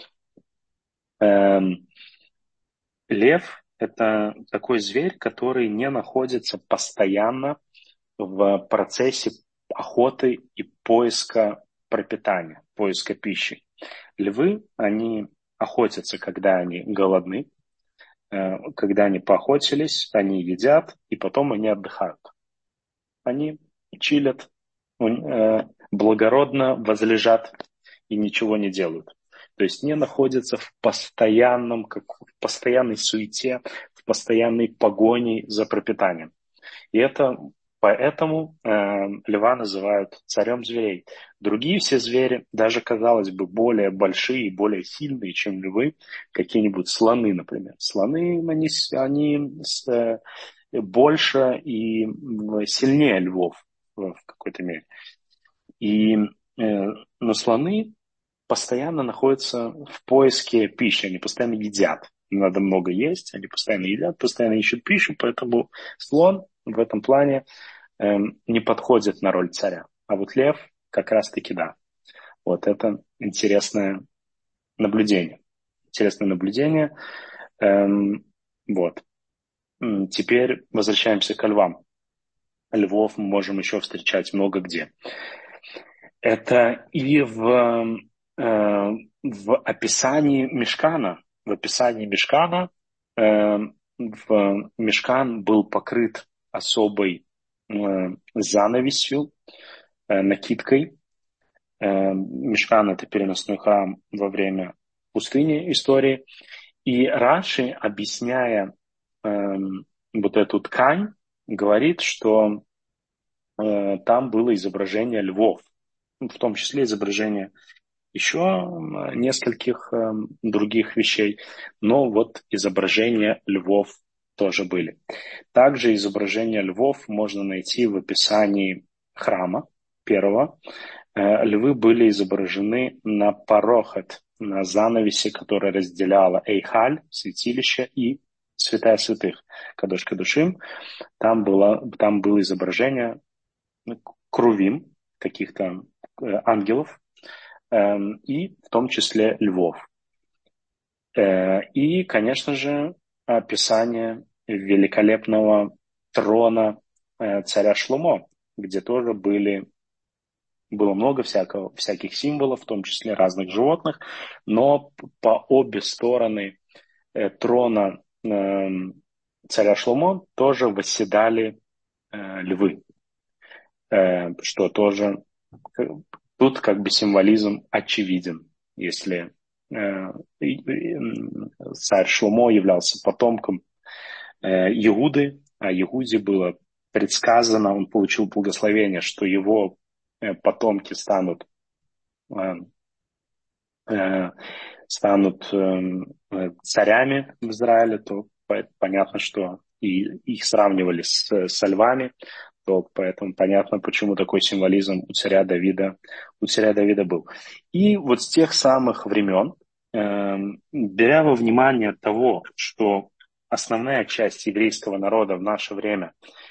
Эм, лев – это такой зверь, который не находится постоянно в процессе охоты и поиска пропитания, поиска пищи. Львы, они охотятся, когда они голодны. Когда они поохотились, они едят, и потом они отдыхают. Они чилят, благородно возлежат и ничего не делают. То есть не находятся в постоянном, как, в постоянной суете, в постоянной погоне за пропитанием. И это поэтому э, льва называют царем зверей. Другие все звери, даже, казалось бы, более большие, более сильные, чем львы, какие-нибудь слоны, например. Слоны, они, они э, больше и сильнее львов в какой-то мере. И, э, но слоны постоянно находятся в поиске пищи, они постоянно едят. Надо много есть, они постоянно едят, постоянно ищут пищу, поэтому слон в этом плане эм, не подходит на роль царя. А вот лев как раз-таки да. Вот это интересное наблюдение. Интересное наблюдение. Эм, вот. Теперь возвращаемся к львам. Львов мы можем еще встречать много где. Это и в, э, в описании Мишкана. В описании Мишкана э, в Мишкан был покрыт особой э, занавесью, э, накидкой. Э, Мишкан – это переносной храм во время пустыни истории. И Раши, объясняя э, вот эту ткань, говорит, что э, там было изображение львов, в том числе изображение еще нескольких э, других вещей, но вот изображения львов тоже были. Также изображения львов можно найти в описании храма первого. Э, львы были изображены на парохат, на занавесе, который разделяла Эйхаль, святилище, и святая святых, Кадош Кадушим. Там было, там было изображение крувим, каких-то э, ангелов, э, и в том числе львов. Э, и, конечно же, описание великолепного трона э, царя Шломо, где тоже были, было много всякого, всяких символов, в том числе разных животных, но по обе стороны э, трона э, царя Шломо тоже восседали э, львы, э, что тоже тут как бы символизм очевиден, если э, царь Шломо являлся потомком э, Иуды, а Иуде было предсказано, он получил благословение, что его э, потомки станут э, э, станут э, царями в Израиле, то понятно, что и их сравнивали с, со львами, то поэтому понятно, почему такой символизм у царя Давида, у царя Давида был. И вот с тех самых времен, э, беря во внимание того, что основная часть еврейского народа в наше время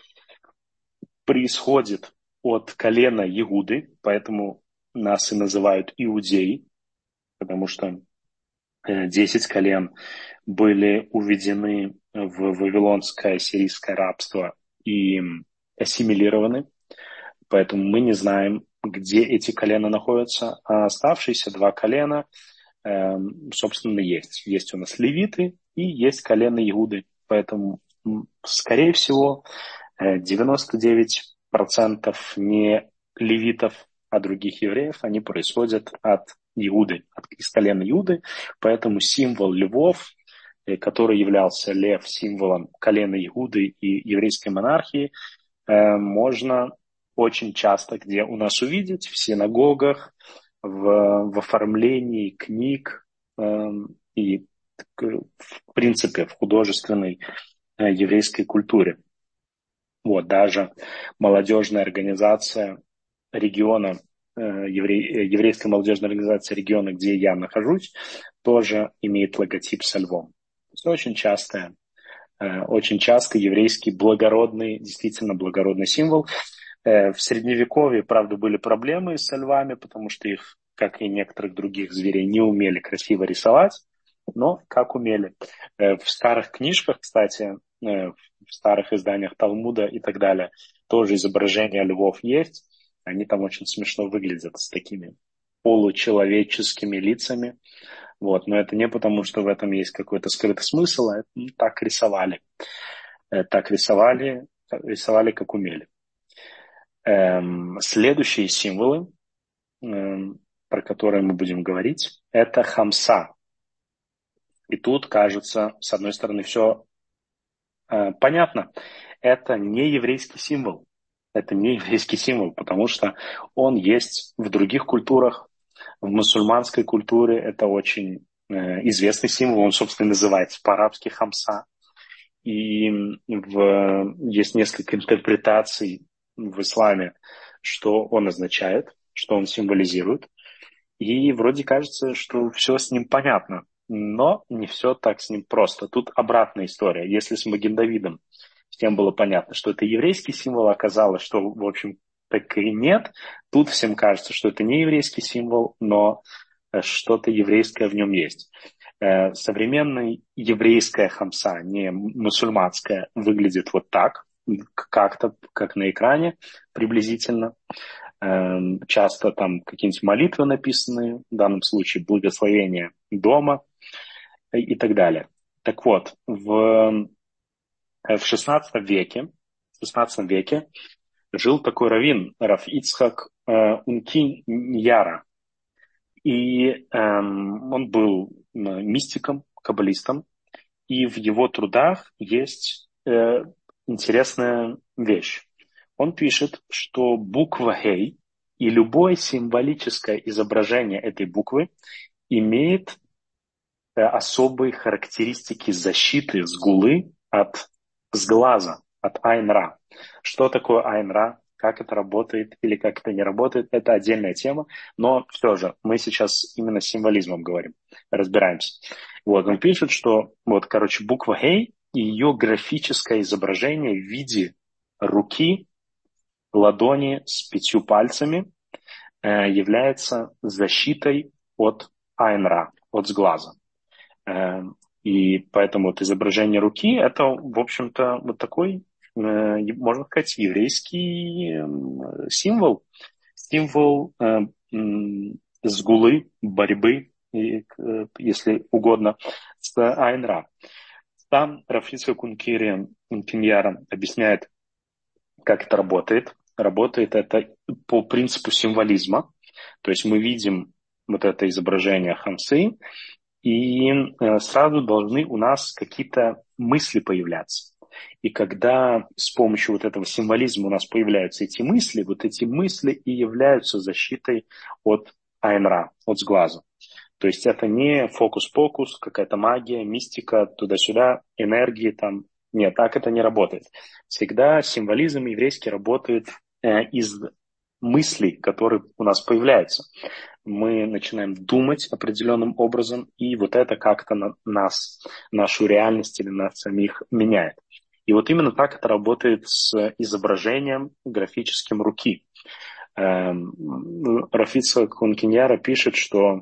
происходит от колена Иуды, поэтому нас и называют иудеи, потому что десять колен были уведены в вавилонское сирийское рабство и ассимилированы. Поэтому мы не знаем, где эти колена находятся. А оставшиеся два колена, э, собственно, есть. Есть у нас левиты и есть колено Иуды. Поэтому, скорее всего, девяносто девять процентов не левитов, а других евреев, они происходят от Иуды, от, из колена Иуды. Поэтому символ львов, который являлся лев символом колена Иуды и еврейской монархии, можно очень часто где у нас увидеть в синагогах, в, в оформлении книг э, и, в принципе, в художественной э, еврейской культуре. Вот, даже молодежная организация региона, э, евре, еврейская молодежная организация региона, где я нахожусь, тоже имеет логотип со львом. То есть очень часто Очень часто еврейский благородный, действительно благородный символ. В Средневековье, правда, были проблемы со львами, потому что их, как и некоторых других зверей, не умели красиво рисовать, но как умели. В старых книжках, кстати, в старых изданиях Талмуда и так далее, тоже изображения львов есть. Они там очень смешно выглядят с такими получеловеческими лицами. Вот. Но это не потому, что в этом есть какой-то скрытый смысл, а это, ну, так рисовали. Так рисовали, рисовали, как умели. Эм, следующие символы, эм, про которые мы будем говорить, это хамса. И тут, кажется, с одной стороны, все э, понятно. Это не еврейский символ. Это не еврейский символ, потому что он есть в других культурах. В мусульманской культуре это очень э, известный символ. Он, собственно, называется по-арабски хамса. И в, есть несколько интерпретаций в исламе, что он означает, что он символизирует. И вроде кажется, что все с ним понятно. Но не все так с ним просто. Тут обратная история. Если с Маген Давидом всем было понятно, что это еврейский символ, оказалось, что, в общем, так и нет. Тут всем кажется, что это не еврейский символ, но что-то еврейское в нем есть. Современная еврейская хамса, не мусульманская, выглядит вот так, как-то, как на экране приблизительно. Часто там какие-нибудь молитвы написаны, в данном случае благословение дома и так далее. Так вот, в, в шестнадцатом веке, в шестнадцатом веке жил такой раввин, Рав Ицхак э, Ункин-Яра. И эм, он был мистиком, каббалистом, и в его трудах есть э, интересная вещь. Он пишет, что буква «Хей», И любое символическое изображение этой буквы имеет э, особые характеристики защиты сгулы от сглаза, от айн-ра. Что такое айн-ра? Как это работает или как это не работает, это отдельная тема, но все же мы сейчас именно с символизмом говорим, разбираемся. Вот, он пишет, что вот, короче, буква «Хей» и ее графическое изображение в виде руки, ладони с пятью пальцами э, является защитой от айн-ра, от сглаза. Э, и поэтому вот изображение руки – это, в общем-то, вот такой, э, можно сказать, еврейский э, символ, символ э, м, сгулы, борьбы, и, э, если угодно, с айн-ра. Там Рафицка Кункиньяра объясняет, как это работает. Работает это по принципу символизма. То есть мы видим вот это изображение хамсы, и э, сразу должны у нас какие-то мысли появляться. И когда с помощью вот этого символизма у нас появляются эти мысли, вот эти мысли и являются защитой от айн-ра, от сглаза. То есть это не фокус-покус, какая-то магия, мистика, туда-сюда, энергии там. Нет, так это не работает. Всегда символизм еврейский работает э, из мыслей, которые у нас появляются. Мы начинаем думать определенным образом, и вот это как-то на нас, нашу реальность или нас самих меняет. И вот именно так это работает с изображением графическим руки. Эм, Рафица Кункиньяра пишет, что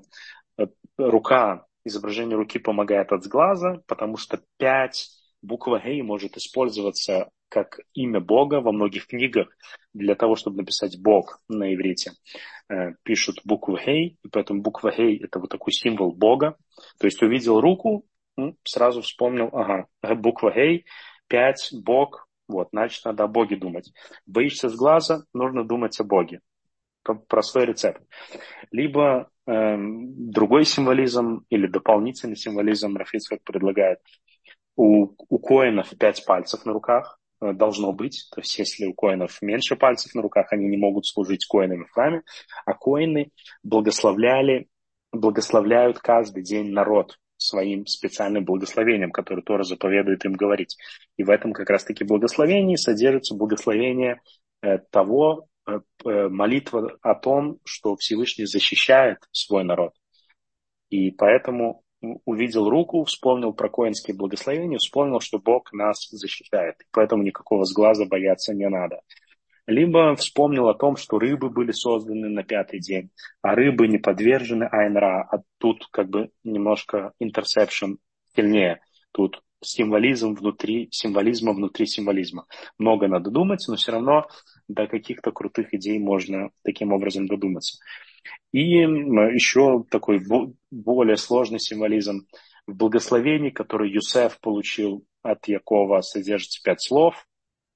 рука, изображение руки помогает от сглаза, потому что пять, буква «Гей» может использоваться как имя Бога во многих книгах для того, чтобы написать Бог на иврите. Э, пишут букву «Гей», и поэтому буква «Гей» — это вот такой символ Бога. То есть увидел руку, сразу вспомнил, ага, буква «Гей», пять, Бог, вот, значит, надо о Боге думать. Боишься сглаза, нужно думать о Боге. Простой рецепт. Либо э, другой символизм или дополнительный символизм Рафицхак предлагает. У, у коинов пять пальцев на руках э, должно быть. То есть если у коинов меньше пальцев на руках, они не могут служить коинами в храме. А коины благословляли, благословляют каждый день народ своим специальным благословением, которое Тора заповедует им говорить. И в этом как раз-таки благословении содержится благословение э, того, молитва о том, что Всевышний защищает свой народ. И поэтому увидел руку, вспомнил про коинские благословения, вспомнил, что Бог нас защищает. И поэтому никакого сглаза бояться не надо. Либо вспомнил о том, что рыбы были созданы на пятый день, а рыбы не подвержены айн-ра. А тут как бы немножко интерсепшн сильнее. Тут символизм внутри символизма внутри символизма. Много надо думать, но все равно до каких-то крутых идей можно таким образом додуматься. И еще такой более сложный символизм. В благословении, который Юсеф получил от Якова, содержится пять слов.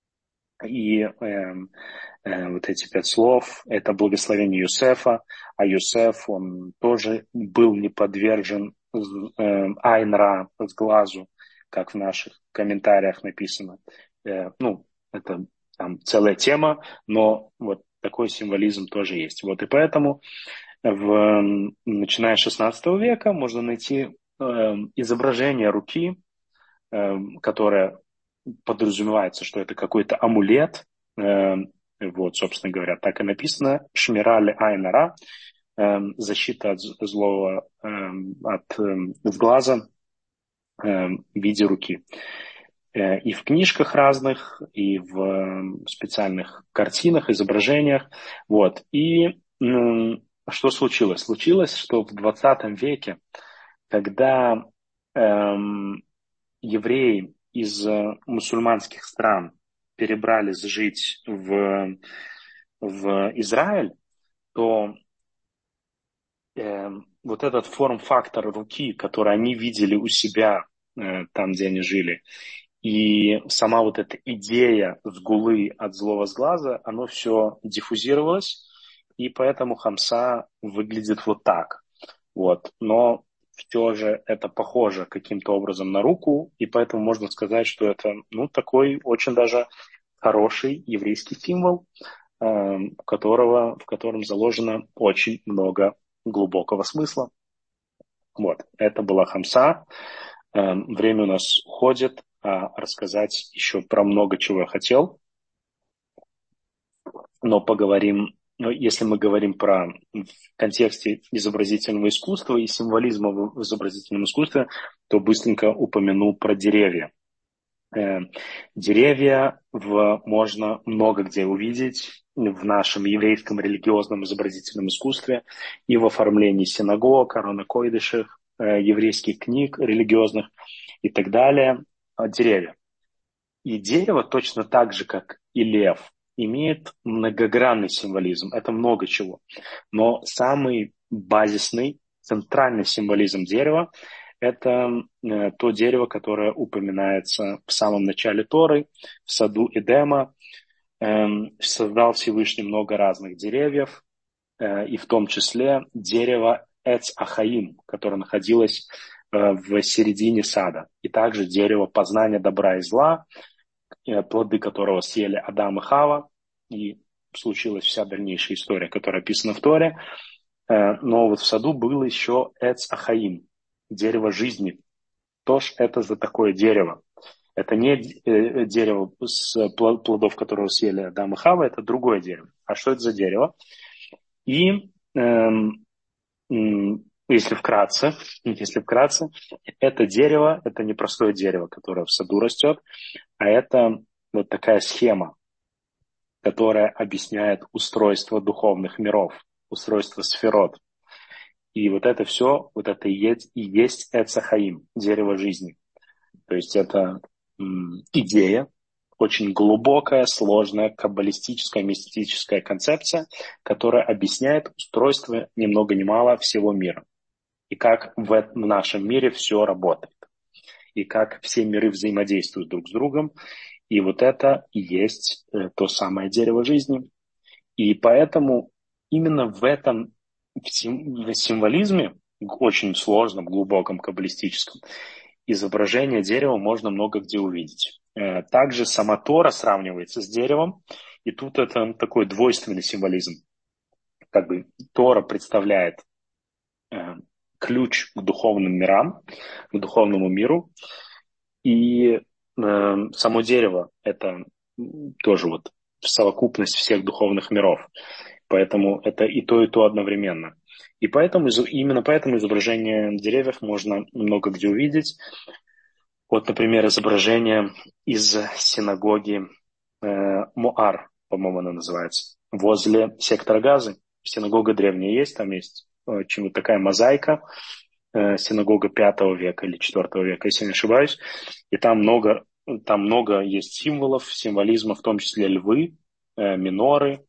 И э, э, вот эти пять слов – это благословение Юсефа. А Юсеф, он тоже был не подвержен э, айн-ра, сглазу, как в наших комментариях написано. Э, ну, это там целая тема, но вот такой символизм тоже есть. Вот и поэтому, в, начиная с шестнадцатого века, можно найти э, изображение руки, э, которое подразумевается, что это какой-то амулет. Э, вот, собственно говоря, так и написано. Шмирали айн-ра, э, защита от злого, э, от э, сглаза э, в виде руки. И в книжках разных, и в специальных картинах, изображениях. Вот. И м, что случилось? Случилось, что в двадцатом веке, когда эм, евреи из мусульманских стран перебрались жить в, в Израиль, то э, вот этот форм-фактор руки, который они видели у себя э, там, где они жили, и сама вот эта идея сгулы от злого сглаза, оно все диффузировалось, и поэтому хамса выглядит вот так. Вот. Но все же это похоже каким-то образом на руку, и поэтому можно сказать, что это ну, такой очень даже хороший еврейский символ. в которого, в котором заложено очень много глубокого смысла. Вот, это была хамса. Время у нас уходит, а рассказать еще про много чего я хотел. Но поговорим, ну, если мы говорим про в контексте изобразительного искусства и символизма в изобразительном искусстве, то быстренько упомяну про деревья. Деревья в, можно много где увидеть в нашем еврейском религиозном изобразительном искусстве и в оформлении синагог, арона-койдышев, еврейских книг религиозных и так далее. Деревья. И дерево точно так же, как и лев, имеет многогранный символизм. Это много чего. Но самый базисный, центральный символизм дерева – это э, то дерево, которое упоминается в самом начале Торы, в саду Эдема. Эм, создал Всевышний много разных деревьев, э, и в том числе дерево Эц-Ахаим, которое находилось э, в середине сада. И также дерево познания добра и зла, плоды которого съели Адам и Хава, и случилась вся дальнейшая история, которая описана в Торе. Но вот в саду было еще Эц Ахаим, дерево жизни. Что ж это за такое дерево? Это не дерево с плодов, которого съели Адам и Хава, это другое дерево. А что это за дерево? И эм, если вкратце, если вкратце, это дерево, это не простое дерево, которое в саду растет, а это вот такая схема, которая объясняет устройство духовных миров, устройство сферот. И вот это все, вот это и есть, и есть Эцахаим, дерево жизни. То есть это м, идея, очень глубокая, сложная, каббалистическая, мистическая концепция, которая объясняет устройство ни много ни мало всего мира. И как в, в нашем мире все работает. И как все миры взаимодействуют друг с другом. И вот это и есть э, то самое дерево жизни. И поэтому именно в этом в сим, в символизме, очень сложном, глубоком, каббалистическом, изображение дерева можно много где увидеть. Э, также сама Тора сравнивается с деревом, и тут это такой двойственный символизм. Как бы Тора представляет э, ключ к духовным мирам, к духовному миру, и э, само дерево – это тоже вот совокупность всех духовных миров. Поэтому это и то, и то одновременно. И поэтому, именно поэтому изображение деревьев можно много где увидеть. Вот, например, изображение из синагоги э, Моар, по-моему, она называется, возле сектора Газы. Синагога древняя есть, там есть очень такая мозаика, э, синагога пятого века или четвертого века, если не ошибаюсь. И там много, там много есть символов, символизма, в том числе львы, э, миноры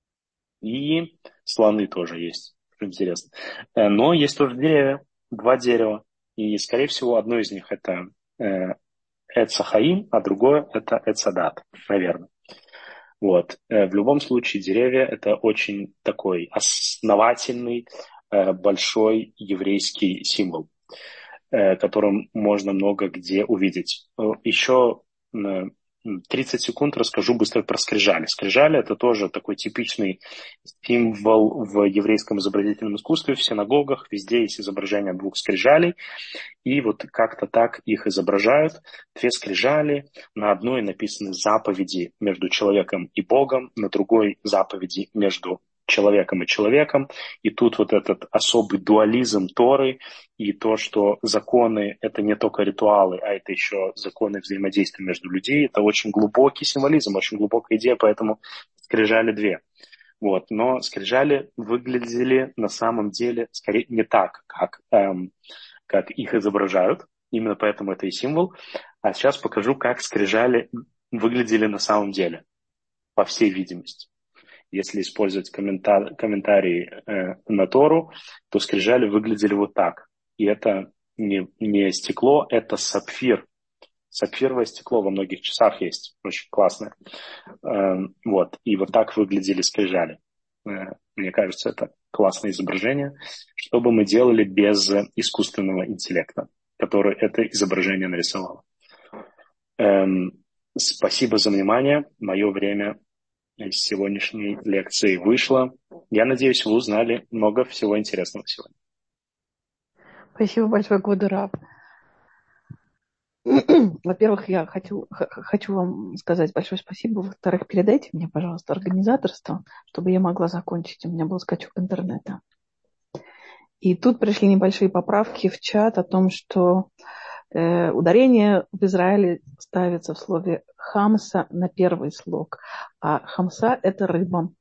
и слоны тоже есть. Интересно. Э, но есть тоже деревья, два дерева. И, скорее всего, одно из них это э, Эцахаим, а другое это Эцадат, наверное. Вот. В любом случае, деревья – это очень такой основательный, большой еврейский символ, которым можно много где увидеть. Еще тридцать секунд расскажу быстро про скрижали. Скрижали – это тоже такой типичный символ в еврейском изобразительном искусстве. В синагогах везде есть изображение двух скрижалей. И вот как-то так их изображают. Две скрижали. На одной написаны заповеди между человеком и Богом, на другой заповеди между человеком и человеком. И тут вот этот особый дуализм Торы и то, что законы — это не только ритуалы, а это еще законы взаимодействия между людьми. Это очень глубокий символизм, очень глубокая идея, поэтому скрижали две. Вот. Но скрижали выглядели на самом деле скорее не так, как, эм, как их изображают. Именно поэтому это и символ. А сейчас покажу, как скрижали выглядели на самом деле, по всей видимости. Если использовать комментар- комментарии э, на Тору, то скрижали выглядели вот так. И это не, не стекло, это сапфир. Сапфировое стекло во многих часах есть. Очень классное. Э, вот. И вот так выглядели скрижали. Э, мне кажется, это классное изображение. Что бы мы делали без искусственного интеллекта, который это изображение нарисовал? Эм, спасибо за внимание. Мое время из сегодняшней лекции вышло. Я надеюсь, вы узнали много всего интересного сегодня. Спасибо большое, Квадрат. Во-первых, я хочу, хочу вам сказать большое спасибо. Во-вторых, передайте мне, пожалуйста, организаторство, чтобы я могла закончить. У меня был скачок интернета. И тут пришли небольшие поправки в чат о том, что э, ударение в Израиле ставится в слове хамса на первый слог. А хамса – это рыба.